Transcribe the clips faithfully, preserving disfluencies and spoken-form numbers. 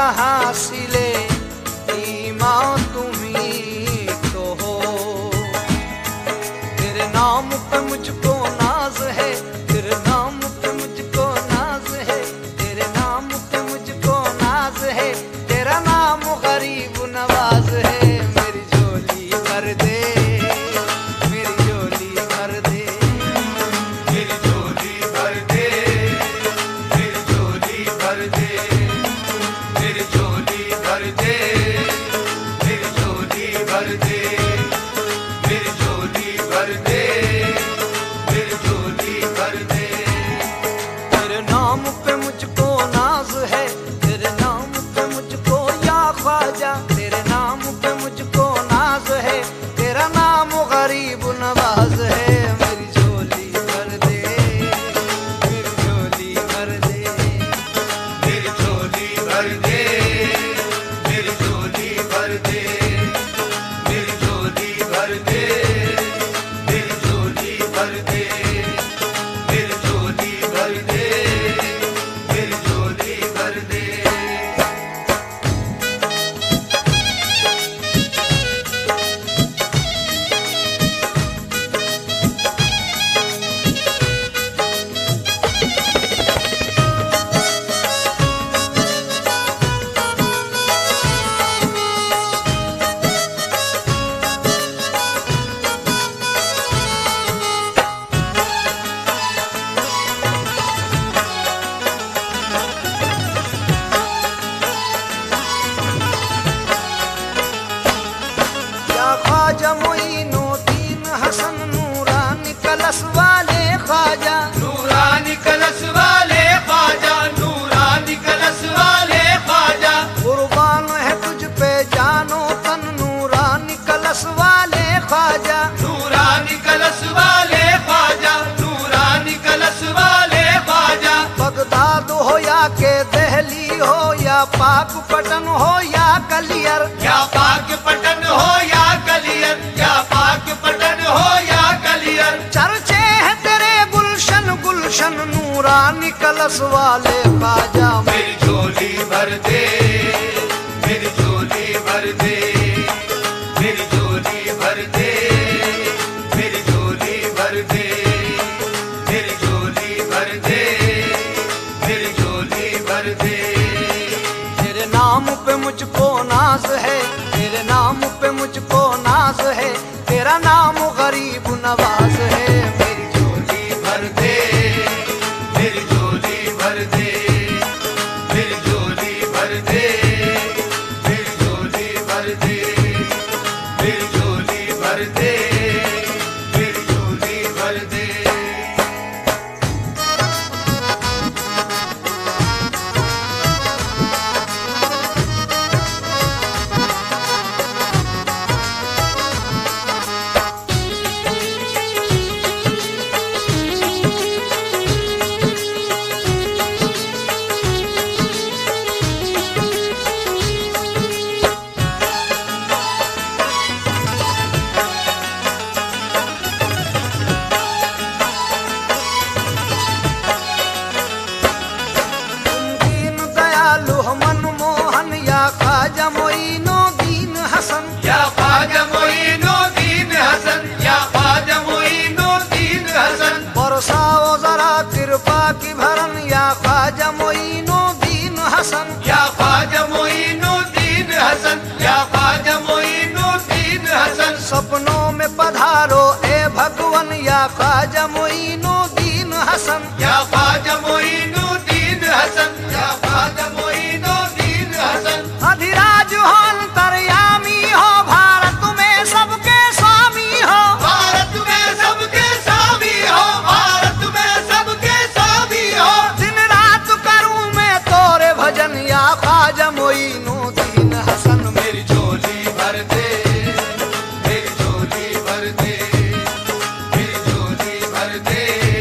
हासिले ईमान तुम्ही तो हो। तेरे नाम पे मुझको नाज है, तेरे नाम पे मुझको नाज है, तेरे नाम पे मुझको नाज है, तेरा नाम गरीब नवाज है। मेरी झोली भर दे, मेरी झोली भर दे, मेरी झोली भर दे, मेरी झोली भर दे, मेरी झोली भर दे, मेरी झोली भर दे, मेरी झोली भर दे, मेरी झोली भर दे। तेरे नाम पे मुझको नाज है, तेरे नाम पे मुझको या ख्वाजा, तेरे नाम पे मुझको नाज है, तेरा नाम गरीब नवाज है। मेरी झोली भर दे, मेरी झोली भर दे, मेरी झोली भर दे, मेरी झोली भर दे, मेरी झोली भर दे, मेरी झोली भर दे, मेरी झोली भर दे, मेरी झोली भर दे। या ख्वाजा मोइनुद्दीन हसन नूरानी कलश वाले ख्वाजा, नूरानी कलश वाले ख्वाजा, नूरानी कलश वाले ख्वाजा, कुर्बान है तुझ पे जानो तन नूरानी कलश वाले ख्वाजा। नूरानी कलश वाले ख्वाजा, नूरानी कलश वाले ख्वाजा। बगदाद हो या के दहली हो, या पाक पटन हो या कलियर, या पाक पटन हो या कलियर, या पाक पटन हो या कलियर। चर्चे हैं तेरे गुलशन गुलशन नूरानी कलश वाले ख्वाजा। मेरी झोली भर दे, मेरी झोली भर दे, मेरी झोली भर दे, मेरी झोली भर दे, मेरी झोली भर दे, मेरी झोली भर दे। तेरे नाम पे मुझको नाज है, तेरे नाम पे मुझको नाज है, तेरा नाम गरीब नवाज है। मेरी झोली भर दे, मेरी झोली भर दे, मेरी झोली भर दे, मेरी झोली भर दे, मेरी झोली भर दे, मेरी झोली भर दे। दीन दयालु मनमोहन या ख्वाजा मोइनुद्दीन हसन, या ख्वाजा मोइनुद्दीन हसन, या ख्वाजा मोइनुद्दीन हसन। बरसाओ जरा कृपा की भरन या ख्वाजा मोइनुद्दीन हसन। या ख्वाजा मोइनुद्दीन हसन, या ख्वाजा मोइनुद्दीन हसन। सपनों में पधारो ए भगवन या ख्वाजा मोइनुद्दीन हसन। या ख्वाजा मोइनुद्दीन हसन, या ख्वाजा मोइनुद्दीन हसन। अधिराज हो अंतर्यामी हो, भारत में सबके स्वामी हो, भारत में सबके स्वामी हो, भारत में सबके स्वामी हो। दिन रात करूं मैं तोरे भजन या ख्वाजा मोइनुद्दीन हसन। मेरी झोली भर दे, मेरी झोली भर दे, मेरी झोली भर दे,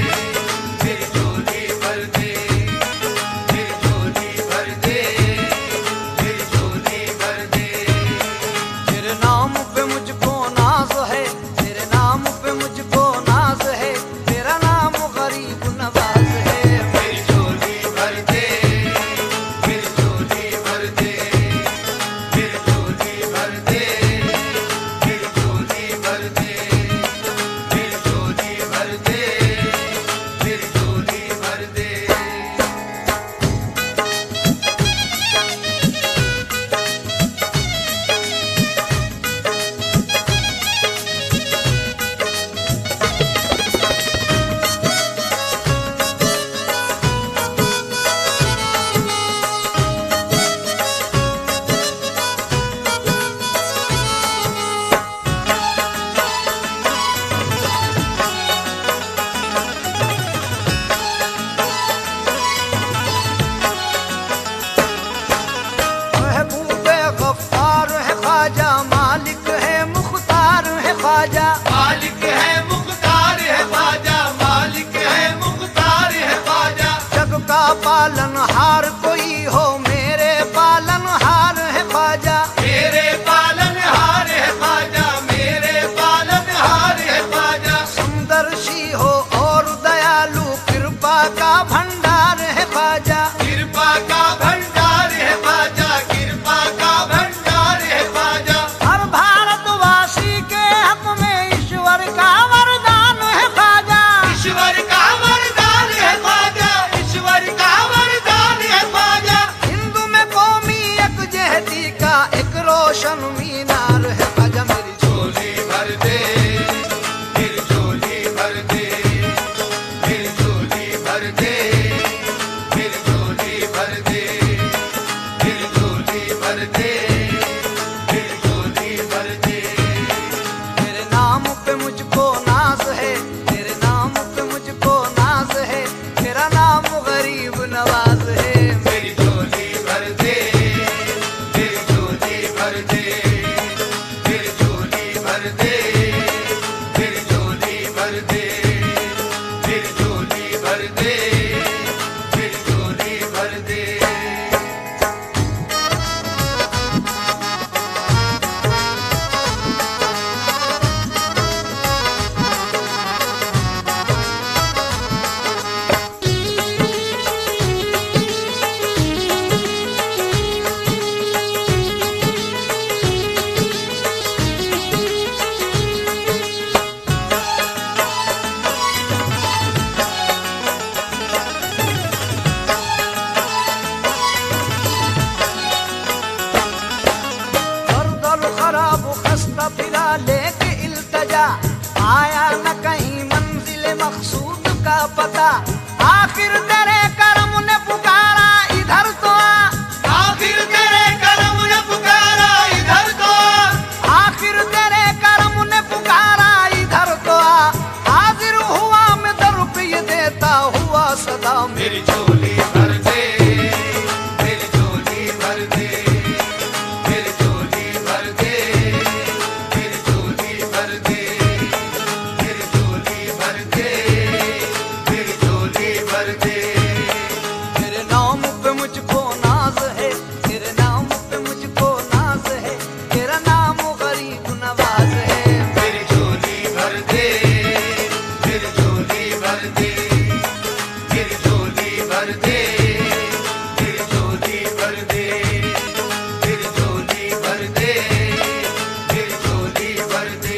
पता, आखिर तेरे करम ने पुकारा इधर तो आ, आखिर तेरे करम ने पुकारा इधर तो आ, आखिर तेरे करम ने पुकारा इधर तो आ, हाजिर हुआ मैं दर पे ये देता हुआ सदा। मेरी झोली भर दे, मेरी झोली भर दे, मेरी झोली भर दे, मेरी झोली भर दे, मेरी झोली भर दे, मेरी झोली भर दे। तेरे नाम पे मुझको नाज है, तेरे नाम पे मुझको नाज है, तेरा नाम गरीब नवाज है। मेरी झोली भर दे, मेरी झोली भर दे, मेरी झोली भर दे, मेरी झोली भर दे, मेरी झोली भर दे, मेरी झोली भर दे।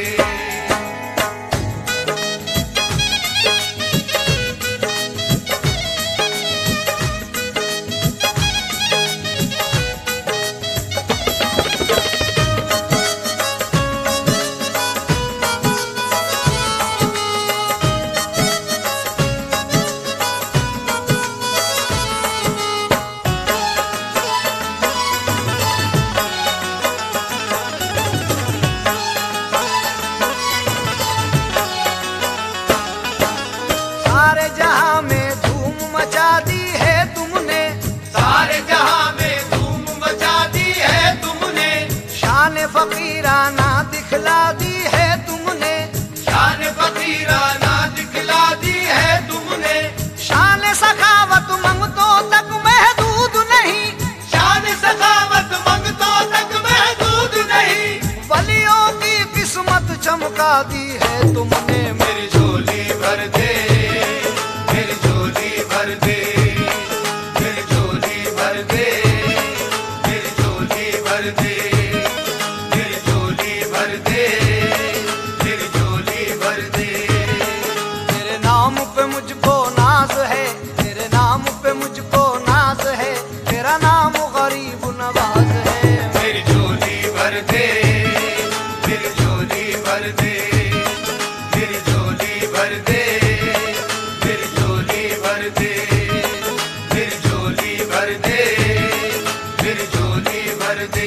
सारे जहां में धूम मचा दी है तुमने, सारे जहां में धूम मचा दी है तुमने, शान फकीराना दिखला दी है तुमने, शान फकीराना दिखला दी है तुमने, शान सखावत मंगतों तक महदूद नहीं, शान सखावत मंगतों तक महदूद नहीं। वलियों की किस्मत चमका दी है तुमने। मेरी झोली भर दे, मेरी झोली भर दे, मेरी झोली भर दे, मेरी झोली भर दे, मेरी झोली भर दे, मेरी झोली भर दे। तेरे नाम पे मुझको नाज है, तेरे नाम पे मुझको नाज है, तेरा नाम गरीब नवाज है। मेरी झोली भर दे, मेरी झोली भर दे, मेरी झोली भर दे, मेरी झोली भर दे, मेरी झोली भर दे, मेरी झोली भर दे।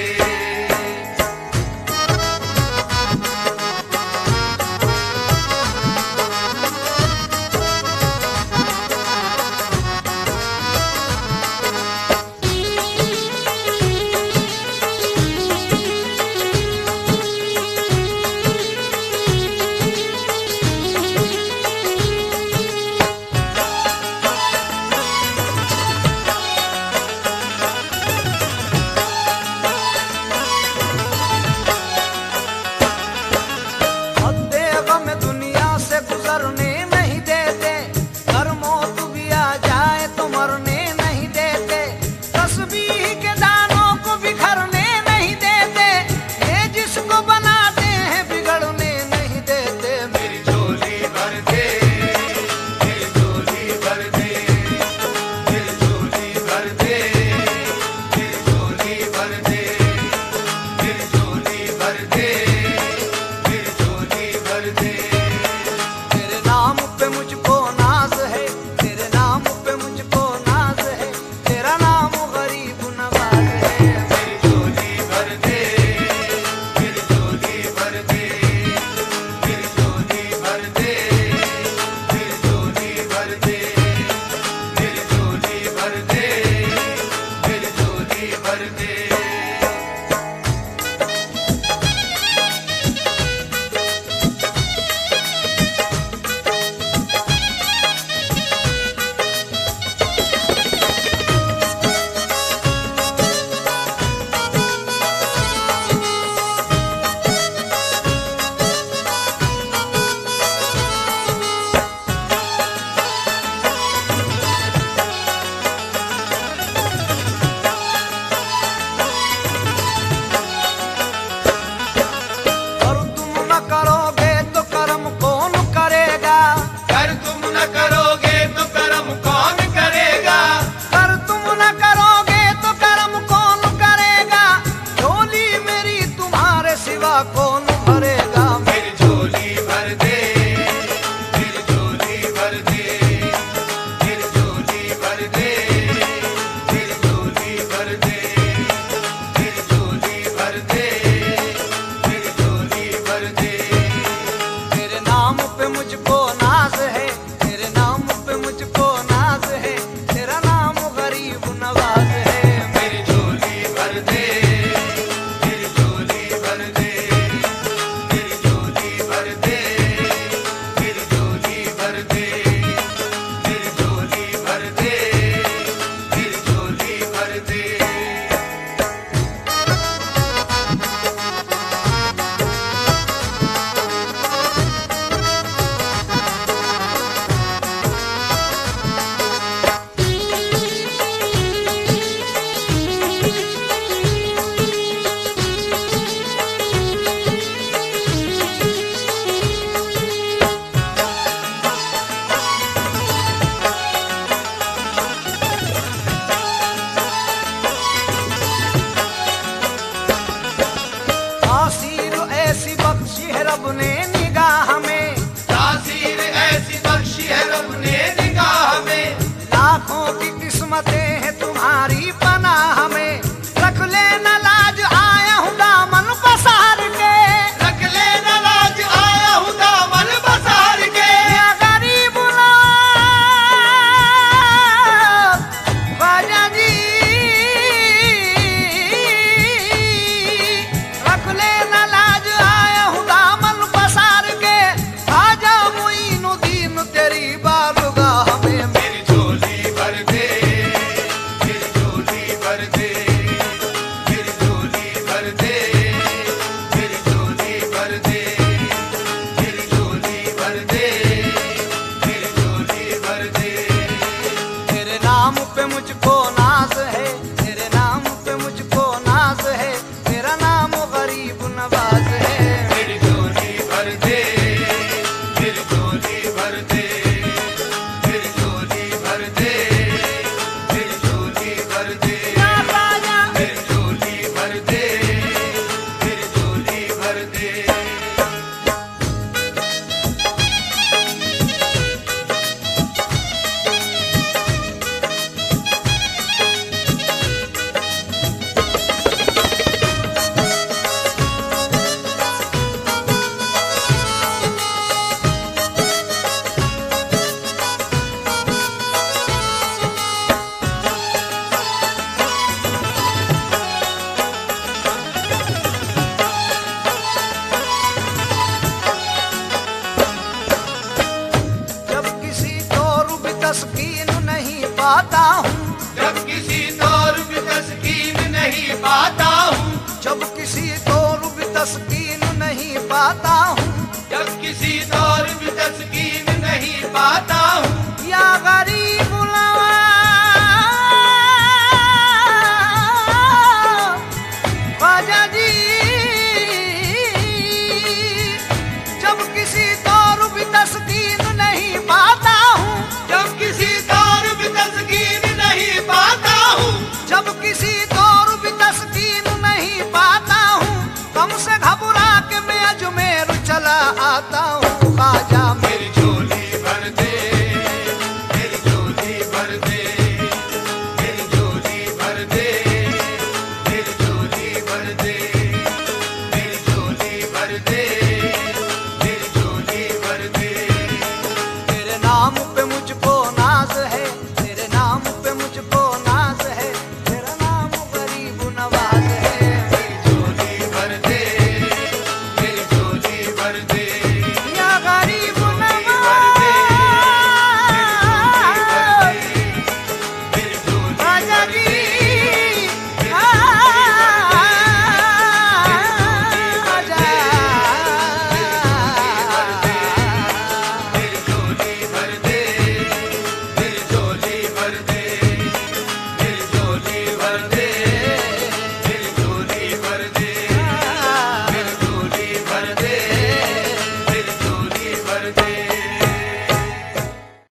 तस्कीन नहीं पाता हूँ, जब किसी दौर भी तस्कीन नहीं पाता हूँ, जब किसी दौर भी तस्कीन नहीं पाता हूँ, जब किसी दौर भी तस्कीन नहीं पाता